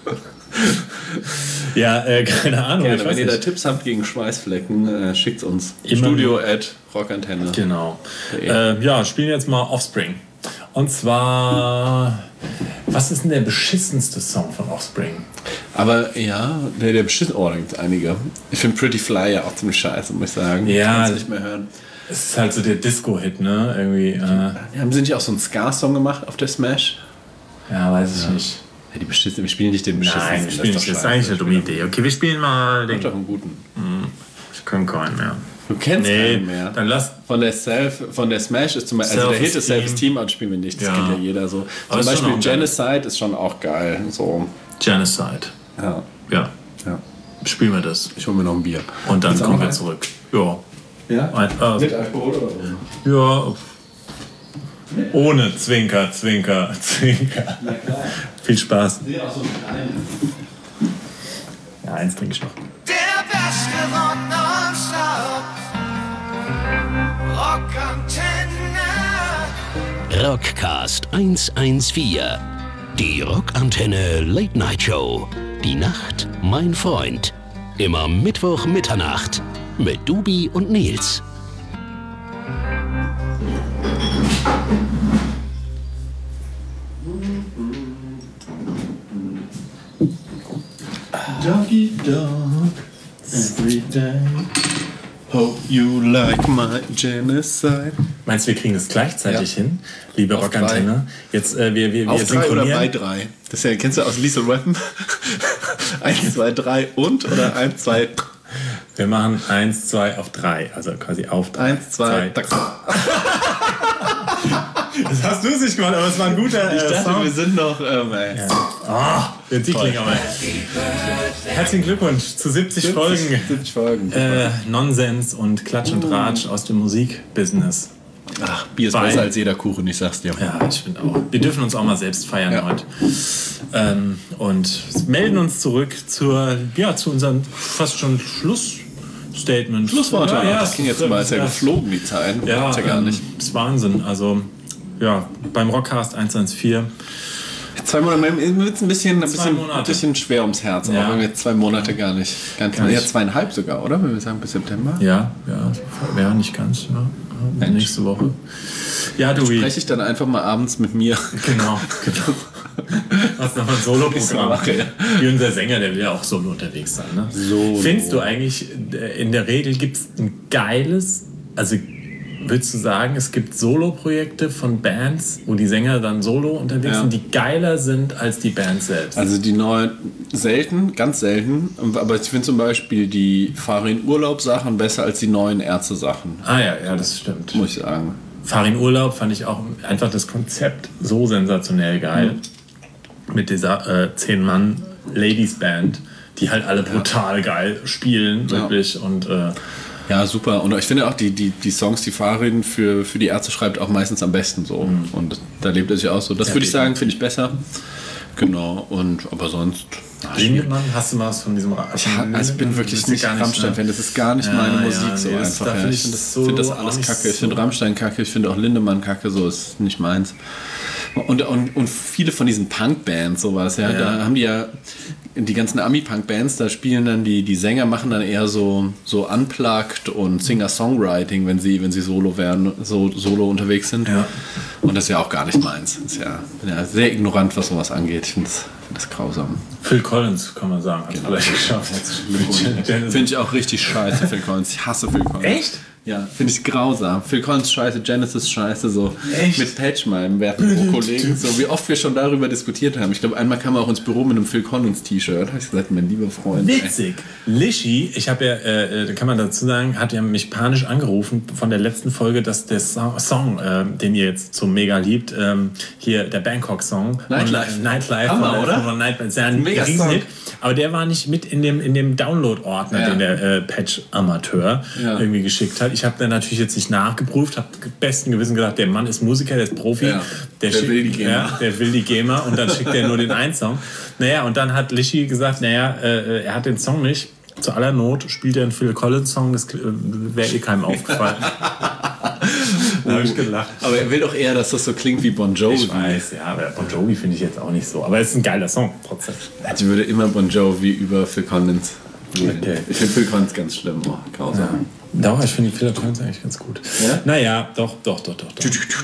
Ja, äh, keine Ahnung. Gerne, ich weiß wenn ihr da nicht. Tipps habt gegen Schweißflecken, äh, schickt uns. Immer Studio at Rockantenne. Genau. Äh, ja, spielen jetzt mal Offspring. Und zwar, was ist denn der beschissenste Song von Offspring? Aber ja, der, der beschissen. Oh, da gibt es einige. Ich finde Pretty Fly ja auch ziemlich scheiße, muss ich sagen. Ja, Ich kann's das- nicht mehr hören. Es ist halt so der Disco-Hit, ne? Irgendwie, äh, Haben sie nicht auch so einen Ska-Song gemacht auf der Smash? ja, weiß ich nicht. Ja, die beschissen, wir spielen nicht den beschissenen. Nein, wir spielen nicht. Das ist eigentlich eine dumme Idee. Okay, wir spielen mal Mach den. doch einen guten. Ich kann keinen mehr. Du kennst Nee, keinen mehr. dann lass. Von der Self, von der Smash ist zum Beispiel, also der Hit ist Self-Esteem. Self-Esteem, aber das spielen wir nicht, das Ja. kennt ja jeder so. Aber Zum ist schon Beispiel auch geil. Genocide ist schon auch geil. So. Genocide. Ja. Ja, ja. spielen wir das. Ich hole mir noch ein Bier. Und dann Willst du kommen auch wir eins? zurück. Ja. Ja? Ein, äh, Mit Alkohol oder so? Ja. Ohne Zwinker, Zwinker, Zwinker. Viel Spaß. Nee, auch so einen kleinen. Ja, eins trinke ich noch. Der beste Rock nonstop. Rockantenne. Rockcast hundertvierzehn. Die Rockantenne Late Night Show. Die Nacht, mein Freund. Immer Mittwoch Mitternacht mit Dubi und Nils. Doggy dog, every day. Hope you like my genocide. Meinst du, wir kriegen das gleichzeitig Ja. hin, liebe Auf Rockantenne? Jetzt, äh, wir, wir, wir Auf drei oder bei synchronisieren. drei? Das ist ja, kennst du aus Lethal Weapon? Eins, zwei, drei und oder eins, zwei, Wir machen eins, zwei auf drei. Also quasi auf drei. eins, zwei, Zwei. drei. Das hast du sich gemacht, aber es war ein guter Ich äh, dachte, Sound. wir sind noch. Ähm, ey. Ah, der Tickling aber. Herzlichen Glückwunsch zu siebzig Folgen. siebzig Folgen. Äh, Nonsens und Klatsch und Ratsch aus dem Musikbusiness. Ach, Bier ist Bei- besser als jeder Kuchen, ich sag's dir. Ja, ich finde auch. Wir dürfen uns auch mal selbst feiern Ja. heute. Ähm, und melden uns zurück zur, ja, zu unserem fast schon Schlussstatement. Schlussworte. Ja, ja, das ging jetzt mal, ist ja ja. geflogen, die Zeit. Ja, Gibt's ja gar ähm, nicht. ist Wahnsinn. Also, ja, beim Rockcast hundertvierzehn. Zwei Monate, mir wird es ein bisschen, ein Zwei bisschen, Monate. ein bisschen schwer ums Herz, Ja. aber wenn wir jetzt zwei Monate gar nicht. Gar nicht, Gar nicht. Ja, zweieinhalb sogar, oder? Wenn wir sagen bis September. Ja, ja, ja, nicht ganz. Ja. Ja, Mensch. nächste Woche. Ja, du, Spreche ich dann einfach mal abends mit mir. Genau, genau. Was nochmal ein Solo-Programm. mache, ja. Wie unser Sänger, der will ja auch solo unterwegs sein. Ne? Solo. Findest du eigentlich, äh, in der Regel gibt es ein geiles, also würdest du sagen, es gibt Solo-Projekte von Bands, wo die Sänger dann solo unterwegs Ja. sind, die geiler sind als die Band selbst? Also die neuen, selten, ganz selten, aber ich finde zum Beispiel die Farin Urlaub Sachen besser als die neuen Ärzte Sachen, ah ja, ja, das stimmt. muss ich sagen. Fahr in Urlaub fand ich auch einfach das Konzept so sensationell geil. Mit dieser äh, zehn-Mann-Ladies-Band, die halt alle brutal geil spielen, Ja. wirklich. Und äh, Ja, super. Und ich finde auch, die, die, die Songs, die Farin für, für die Ärzte schreibt, auch meistens am besten so. Und da lebt er sich auch so. Das Ja, würde ich die- sagen, finde ich besser. Genau. Und aber sonst. ach, Lindemann, hast du mal was von diesem Ra Ich, ha- also ich bin wirklich nicht Rammstein-Fan. Das ist gar nicht Ja, meine ja, Musik so nee, das- einfach. da Ja. find Ich ich finde das, so find das auch alles nicht kacke. Ich so- finde Rammstein kacke. Ich finde auch Lindemann kacke. So ist nicht meins. Und, und, und viele von diesen Punk-Bands, sowas, ja, Ja. da haben die ja die ganzen Ami-Punk-Bands, da spielen dann die, die Sänger, machen dann eher so, so Unplugged und Singer-Songwriting, wenn sie, wenn sie solo werden, so solo unterwegs sind. Ja. Und das ist ja auch gar nicht meins. Das ist ja, bin ja sehr ignorant, was sowas angeht. Ich finde das, find das grausam. Phil Collins, kann man sagen, hat es vielleicht geschafft. Finde ich auch richtig scheiße, Phil Collins. Ich hasse Phil Collins. Echt? Ja, finde ich grausam. Phil Collins scheiße, Genesis scheiße, so Echt? mit Patch, meinem werten Kollegen, so wie oft wir schon darüber diskutiert haben. Ich glaube, einmal kam er auch ins Büro mit einem Phil Collins T-Shirt. Habe ich gesagt, mein lieber Freund. Witzig. Lischi, ich habe ja, äh, da kann man dazu sagen, hat ja mich panisch angerufen von der letzten Folge, dass der Song, Song äh, den ihr jetzt so mega liebt, ähm, hier der Bangkok-Song. Nightlife. Von, Nightlife. Hammer, von, oder? Von Nightlife. Ist ja ein Mega Riesenhit. Song. Aber der war nicht mit in dem, in dem Download-Ordner, Ja. den der äh, Patch-Amateur Ja. irgendwie geschickt hat. Ich habe dann natürlich jetzt nicht nachgeprüft, habe besten Gewissen gedacht, der Mann ist Musiker, der ist Profi. Ja. Der, Der schickt, will die GEMA. Ja, der will die GEMA und dann schickt er nur den einen Song. Naja, und dann hat Lischi gesagt, naja, äh, er hat den Song nicht. Zu aller Not spielt er einen Phil Collins Song, das äh, wäre eh keinem aufgefallen. Da habe ich gelacht. Aber er will doch eher, dass das so klingt wie Bon Jovi. Ich weiß, ja, aber Bon Jovi finde ich jetzt auch nicht so. Aber es ist ein geiler Song trotzdem. Ich würde immer Bon Jovi über Phil Collins. Okay. Ich finde Phil Collins ganz schlimm. Oh, grausam. Doch, ich finde Phil Collins eigentlich ganz gut. Ja? Naja, doch, doch, doch, doch. doch.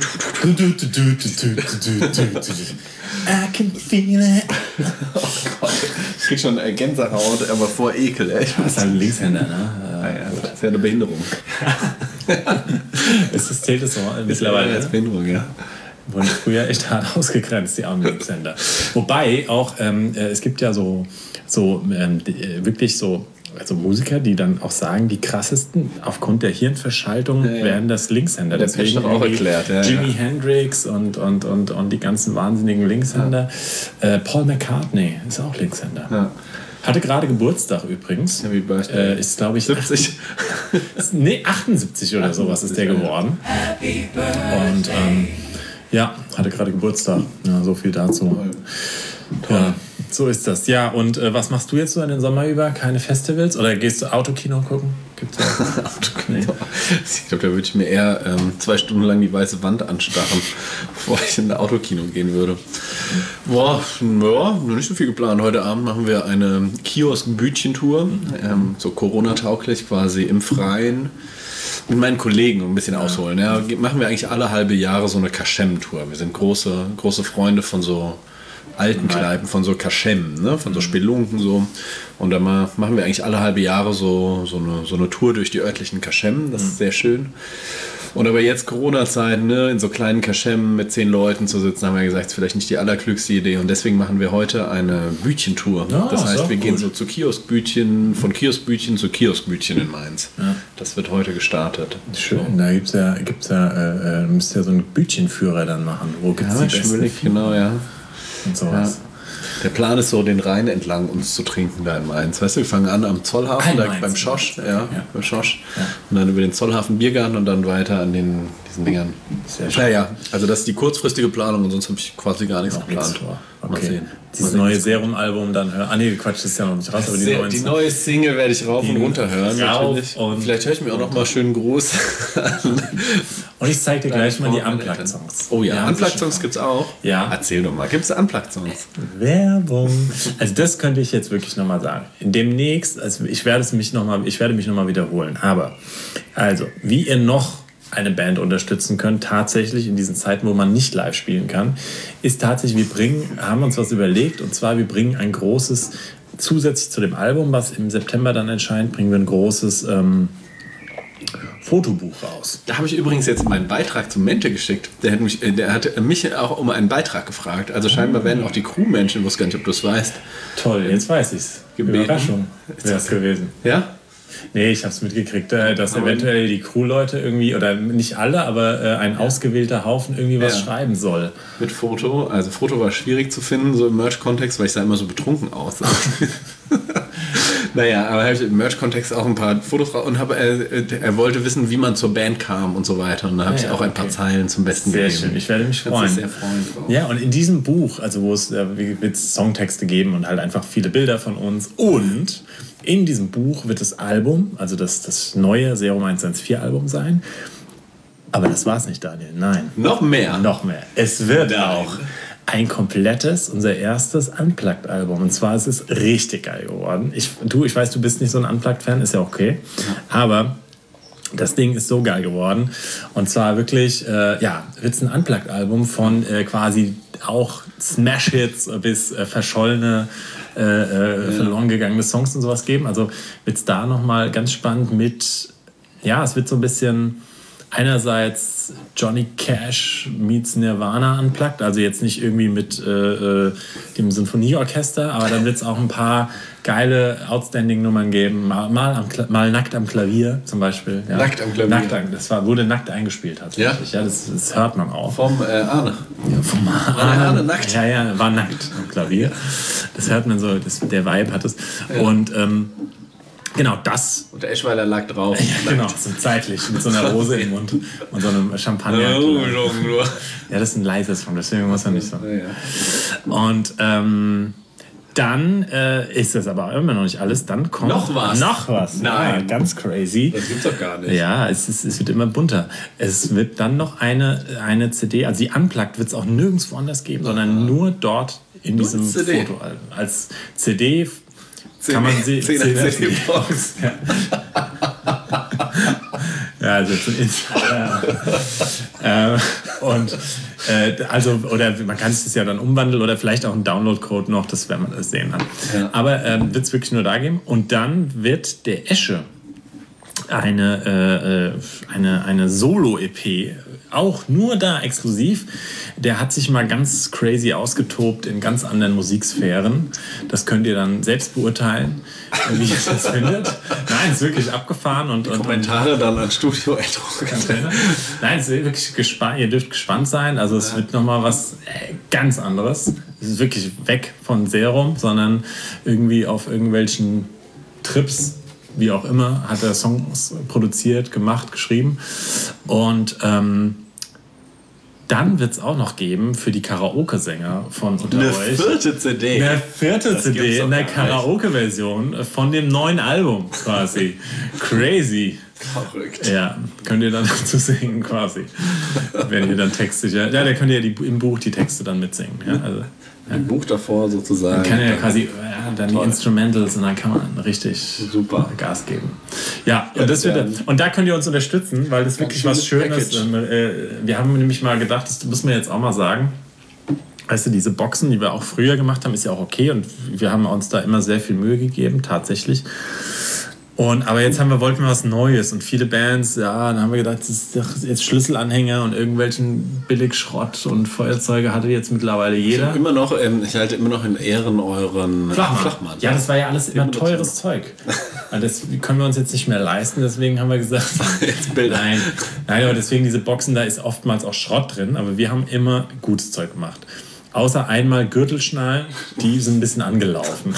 I can feel it. Oh Gott. Ich krieg schon äh, Gänsehaut, aber vor Ekel, ey. Das ist halt ein Linkshänder, ne? Ja, ja, das ist ja eine Behinderung. Ist das zählt es so mittlerweile? als Behinderung, ja. Wurden früher echt hart ausgegrenzt, die armen Linkshänder. Wobei auch, ähm, äh, es gibt ja so, so ähm, die, äh, wirklich so, also Musiker, die dann auch sagen, die krassesten aufgrund der Hirnverschaltung Ja, ja. werden das Linkshänder. Das hab ich doch auch irgendwie erklärt, ja, Jimi ja. Hendrix und, und, und, und die ganzen wahnsinnigen Linkshänder. Äh, Paul McCartney ist auch Linkshänder. Ja. Hatte gerade Geburtstag übrigens. Happy Birthday. Äh, ist, glaube ich, siebzig. nee, achtundsiebzig oder sowas ist der geworden. Und ähm, ja, hatte gerade Geburtstag. Ja, so viel dazu. Ja, so ist das. Ja, und äh, was machst du jetzt so in den Sommer über? Keine Festivals? Oder gehst du Autokino gucken? Gibt's ja. Autokino. Ich glaube, da würde ich mir eher ähm, zwei Stunden lang die weiße Wand anstarren, bevor ich in ein Autokino gehen würde. Boah, ja, noch nicht so viel geplant. Heute Abend machen wir eine Kiosk-Bütchen-Tour, ähm, so Corona-tauglich quasi im Freien. Mit meinen Kollegen ein bisschen ausholen. Ja, machen wir eigentlich alle halbe Jahre so eine Kaschem-Tour. Wir sind große, große Freunde von so alten Kneipen, von so Kaschem, ne? Von so Spelunken so. Und dann mal machen wir eigentlich alle halbe Jahre so, so, eine, so eine Tour durch die örtlichen Kaschem. Das ist sehr schön. Und aber jetzt Corona-Zeit, ne, in so kleinen Kaschem mit zehn Leuten zu sitzen, haben wir gesagt, ist vielleicht nicht die allerklügste Idee. Und deswegen machen wir heute eine Bütchentour. Ja, das ist heißt, auch wir gut. gehen so zu Kioskbütchen, von Kioskbütchen zu Kioskbütchen in Mainz. Ja. Das wird heute gestartet. Schön, da gibt's ja, gibt's ja, äh, äh, müsst ja so einen Bütchenführer dann machen. Wo gibt's Ja, die besten schwierig, genau, ja. und sowas. Der Plan ist so, den Rhein entlang uns zu trinken da in Mainz. Weißt du, wir fangen an am Zollhafen, Ah, da Mainz, beim Schosch, Mainz. ja, Ja. beim Schosch. Und dann über den Zollhafen Biergarten und dann weiter an den, diesen Dingern. Sehr schön. Ja, ja, also das ist die kurzfristige Planung und sonst habe ich quasi gar nichts Noch nichts geplant. vor. Mal Okay. sehen. Dieses Mal sehen, neue wie's kommt. Serum-Album dann hören. Ah nee, Quatsch, das ist ja noch nicht raus, aber die Sehr, neuen die Songs. neue Single werde ich rauf und runter hören. Rauf Natürlich. und Vielleicht höre ich mir auch noch mal schönen Gruß an. Und ich zeig dir gleich mal die Frau, meine Unplugged-Songs. Oh ja, Die haben sie Unplugged-Songs schon. gibt es auch. Ja. Erzähl doch mal, gibt es Unplugged-Songs? Werbung. Also das könnte ich jetzt wirklich nochmal sagen. Demnächst, also ich werde es mich noch mal, ich werde mich nochmal wiederholen. Aber, also, wie ihr noch eine Band unterstützen könnt, tatsächlich in diesen Zeiten, wo man nicht live spielen kann, ist tatsächlich, wir bringen, haben uns was überlegt, und zwar, wir bringen ein großes, zusätzlich zu dem Album, was im September dann erscheint, bringen wir ein großes ähm, Fotobuch raus. Da habe ich übrigens jetzt meinen Beitrag zum Mente geschickt. Der hat mich, äh, der hat mich auch um einen Beitrag gefragt. Also scheinbar werden auch die Crewmenschen, ich weiß gar nicht, ob du es weißt. Toll, jetzt weiß ich's. Gebeten. Überraschung wäre es gewesen. Ja? Nee, ich habe es mitgekriegt, äh, dass eventuell die Crewleute irgendwie, oder nicht alle, aber äh, ein ausgewählter Haufen irgendwie was Ja. schreiben soll. Mit Foto. Also Foto war schwierig zu finden, so im Merch-Kontext, weil ich sah immer so betrunken aus. Naja, aber habe ich im Merch-Kontext auch ein paar Fotos raus und habe, äh, er wollte wissen, wie man zur Band kam und so weiter. Und da habe Ah, ich ja, auch ein paar okay. Zeilen zum Besten Sehr gegeben. schön, ich werde mich Kannst freuen. dich sehr freuen drauf. Ja, und in diesem Buch, also wo es äh, wird es Songtexte geben und halt einfach viele Bilder von uns. Und in diesem Buch wird das Album, also das, das neue Serum eins eins vier Album sein. Aber das war's nicht, Daniel. Nein. Noch mehr. Noch mehr. Es wird auch ein komplettes, unser erstes Unplugged-Album. Und zwar ist es richtig geil geworden. Ich, du, ich weiß, du bist nicht so ein Unplugged-Fan, ist ja okay. Aber das Ding ist so geil geworden. Und zwar wirklich, äh, ja, wird es ein Unplugged-Album von äh, quasi auch Smash-Hits bis äh, verschollene, äh, äh, verloren gegangene Songs und sowas geben. Also wird es da nochmal ganz spannend mit ja, es wird so ein bisschen einerseits Johnny Cash meets Nirvana unplugged, also jetzt nicht irgendwie mit äh, dem Sinfonieorchester, aber dann wird es auch ein paar geile Outstanding-Nummern geben, mal, mal, am, mal nackt am Klavier zum Beispiel. Ja. Nackt am Klavier? Nackt, das war, wurde nackt eingespielt tatsächlich, ja, ja das, das hört man auch. Vom äh, Arne. Ja, vom Arne. War der Arne nackt? Ja, ja, war nackt am Klavier. Das hört man so, das, der Vibe hat es. Ja. Und ähm, genau, das. Und der Eschweiler lag drauf. Ja, genau, so zeitlich, mit so einer Rose im Mund und so einem Champagner. Ja, das ist ein leises Song, deswegen muss er nicht so. Und ähm, dann äh, ist das aber immer noch nicht alles. Dann kommt noch was. Noch was. Nein. Ja, ganz crazy. Das gibt's doch gar nicht. Ja, es, ist, es wird immer bunter. Es wird dann noch eine, eine C D, also die Unplugged wird es auch nirgendwo anders geben, sondern nur dort in nur diesem C D. Fotoalbum. Als C D kann man sie... C D-Box. Ja. Ja, also zum Insta. äh, und äh, also, oder man kann es das ja dann umwandeln oder vielleicht auch einen Download-Code noch, das werden wir das sehen dann. Ja. Aber ähm, wird es wirklich nur da geben. Und dann wird der Esche eine, äh, eine, eine Solo-E P, auch nur da exklusiv. Der hat sich mal ganz crazy ausgetobt in ganz anderen Musiksphären. Das könnt ihr dann selbst beurteilen, wie ihr das findet. Nein, es ist wirklich abgefahren. Und, und Kommentare und, dann an Studio Nein, es ist wirklich gespannt. Ihr dürft gespannt sein. Also es ja. wird nochmal was äh, ganz anderes. Es ist wirklich weg von Serum, sondern irgendwie auf irgendwelchen Trips, wie auch immer, hat er Songs produziert, gemacht, geschrieben. Und ähm, dann wird es auch noch geben für die Karaoke-Sänger von unter eine euch. vierte C D. Eine vierte das C D in der Karaoke-Version von dem neuen Album quasi. Crazy. Verrückt. Ja, könnt ihr dann dazu singen quasi. Wenn ihr dann Texte... Ja, da könnt ihr die, im Buch die Texte dann mitsingen. Ja, also, ein ja. Buch davor sozusagen. Dann kann er ja quasi ja, dann Toll. die Instrumentals und dann kann man richtig super Gas geben. Ja, und, das wird, und da könnt ihr uns unterstützen, weil das wirklich was Schönes ist. Wir haben nämlich mal gedacht, das muss man jetzt auch mal sagen. Weißt du, diese Boxen, die wir auch früher gemacht haben, ist ja auch okay und wir haben uns da immer sehr viel Mühe gegeben, tatsächlich. Und, aber jetzt haben wir, wollten wir was Neues und viele Bands, ja, dann haben wir gedacht, das ist doch jetzt Schlüsselanhänger und irgendwelchen Billigschrott und Feuerzeuge hatte jetzt mittlerweile jeder. Ich, immer noch, ähm, ich halte immer noch in Ehren euren Flachmann. Flachmann. Ja, das war ja alles immer teures Zeug. Das können wir uns jetzt nicht mehr leisten, deswegen haben wir gesagt, jetzt Bilder. Nein, nein, aber deswegen diese Boxen, da ist oftmals auch Schrott drin, aber wir haben immer gutes Zeug gemacht. Außer einmal Gürtelschnallen, die sind ein bisschen angelaufen.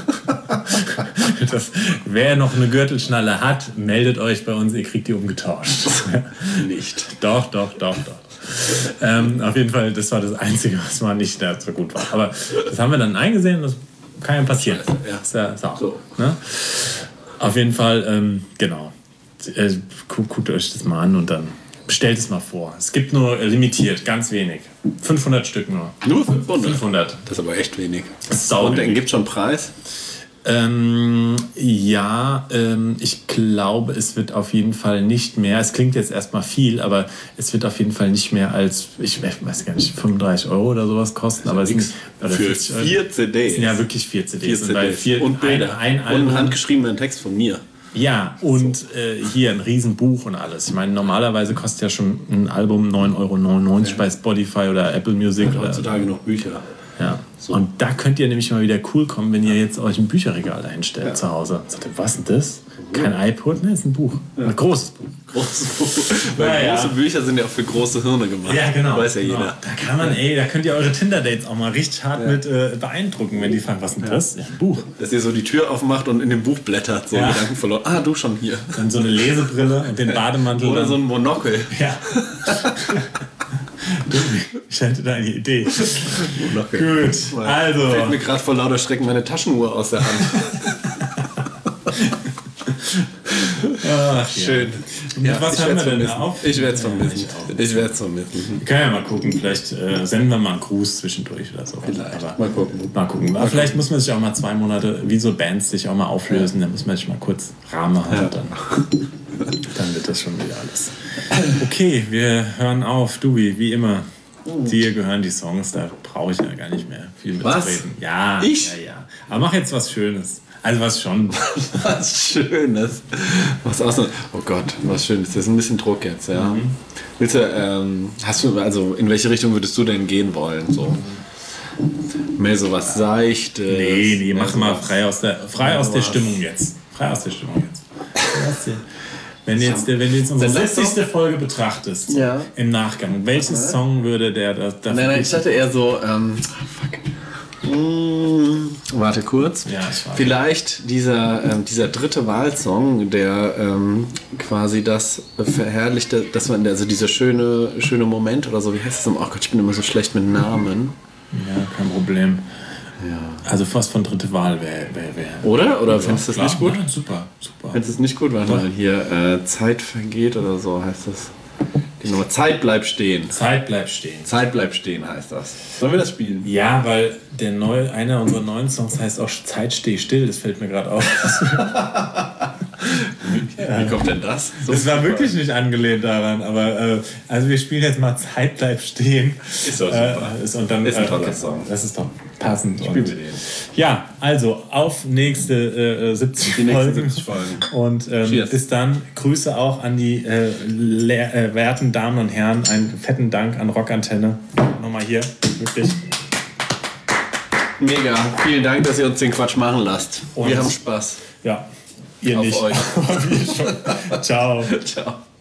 Das, wer noch eine Gürtelschnalle hat, meldet euch bei uns, ihr kriegt die umgetauscht. Nicht. Doch, doch, doch, doch. Ähm, auf jeden Fall, das war das Einzige, was mal nicht so gut war. Aber das haben wir dann eingesehen, das kann ja passieren. Ja. Ist ja, ist auch, so. Ne? Auf jeden Fall, ähm, genau. Äh, guckt, guckt euch das mal an und dann bestellt es mal vor. Es gibt nur limitiert, ganz wenig. fünfhundert Stück nur. Nur fünfhundert? fünfhundert. Das ist aber echt wenig. Sau und dann gibt es schon einen Preis? Ähm, ja, ähm, ich glaube, es wird auf jeden Fall nicht mehr, es klingt jetzt erstmal viel, aber es wird auf jeden Fall nicht mehr als, ich weiß gar nicht, fünfunddreißig Euro oder sowas kosten. Aber es sind, oder für vier C Ds. Es sind ja wirklich vier C Ds. Vier C Ds. Und, vier, und Bilder. Ein, ein und einen handgeschriebenen Text von mir. Ja, und so. äh, hier ein Riesenbuch und alles. Ich meine, normalerweise kostet ja schon ein Album neun Euro neunundneunzig ja. bei Spotify oder Apple Music. Und heutzutage oder, noch Bücher. Ja. So. Und da könnt ihr nämlich mal wieder cool kommen, wenn ihr jetzt euch ein Bücherregal dahinstellt ja. zu Hause. Sagt ihr, was ist denn das? Kein iPod? Ne, ist ein Buch. Ja. Ein großes Buch. Großes Buch. Weil ja, große ja. Bücher sind ja auch für große Hirne gemacht. Ja, genau. Weiß ja genau. jeder. Da kann man, ey, da könnt ihr eure Tinder-Dates auch mal richtig hart ja. mit äh, beeindrucken, wenn die fragen, was ist denn das? Ja, ein Buch. Dass ihr so die Tür aufmacht und in dem Buch blättert, so ja. Gedanken verloren. Ah, du schon hier. Dann so eine Lesebrille und den Bademantel. Oder dann. so ein Monokel. Ja. Ich hatte da eine Idee. Okay. Gut, also. Fällt mir gerade vor lauter Schrecken meine Taschenuhr aus der Hand. Ach, schön. Ja, was haben wir denn auf? Ich werde es vermissen. Ich werde es vermissen. Wir können ja mal gucken, vielleicht äh, senden wir mal einen Gruß zwischendurch oder so. Vielleicht. Aber mal gucken. Mal gucken. Aber vielleicht muss man sich auch mal zwei Monate, wie so Bands sich auch mal auflösen, ja. Dann muss man sich mal kurz Rahmen haben. Ja. Und dann, dann wird das schon wieder alles. Okay, wir hören auf. Dubi, wie immer. Dir gehören die Songs, da brauche ich ja gar nicht mehr viel mitzureden. Was? Ja, ich? ja, ja. Aber mach jetzt was Schönes. Also was schon. Was Schönes. Was auch so, oh Gott, was Schönes. Das ist ein bisschen Druck jetzt, ja. Mhm. Willst du, ähm, hast du, also in welche Richtung würdest du denn gehen wollen? So? Mehr so was Seichtes? Nee, nee, mach so mal was, frei aus der, frei aus der Stimmung jetzt. Frei aus der Stimmung jetzt. Wenn du jetzt, wenn du jetzt unsere sechzigste Folge betrachtest, ja. im Nachgang, welches Song würde der da, dafür... Nein, nein, ich hatte eher so, ähm, fuck. Mmh, warte kurz. Ja, ich warte. Vielleicht dieser, ähm, dieser dritte Wahlsong, der ähm, quasi das verherrlichte, dass man, also dieser schöne, schöne Moment oder so, wie heißt es? Oh Gott, ich bin immer so schlecht mit Namen. Ja, kein Problem. Ja. Also fast von dritte Wahl wäre... Wär, wär. Oder? Oder Ja, findest du das klar. nicht gut? Ja, super, super. Findest du es nicht gut? Warte mal, hier, äh, Zeit vergeht oder so heißt das. Die Nummer Zeit bleibt stehen. Zeit bleibt stehen. Zeit bleibt stehen heißt das. Sollen wir das spielen? Ja, weil der neue, einer unserer neuen Songs heißt auch Zeit steh still, das fällt mir gerade auf. Wie kommt denn das? So Das war wirklich nicht angelehnt daran, aber äh, also wir spielen jetzt mal Zeit bleibt stehen. Ist doch super. Äh, ist, und dann, ist ein äh, toller okay, Song. Das ist doch passend. Spielen wir den. Ja, also auf nächste äh, siebzig Die nächsten Folgen. siebzig Folgen. Und ähm, Cheers. bis dann Grüße auch an die äh, le- äh, werten Damen und Herren. Einen fetten Dank an Rockantenne. Nochmal hier, wirklich. Mega. Vielen Dank, dass ihr uns den Quatsch machen lasst. Und- wir haben Spaß. Ja, ihr Auf nicht. euch. Aber wir schon. Ciao. Ciao.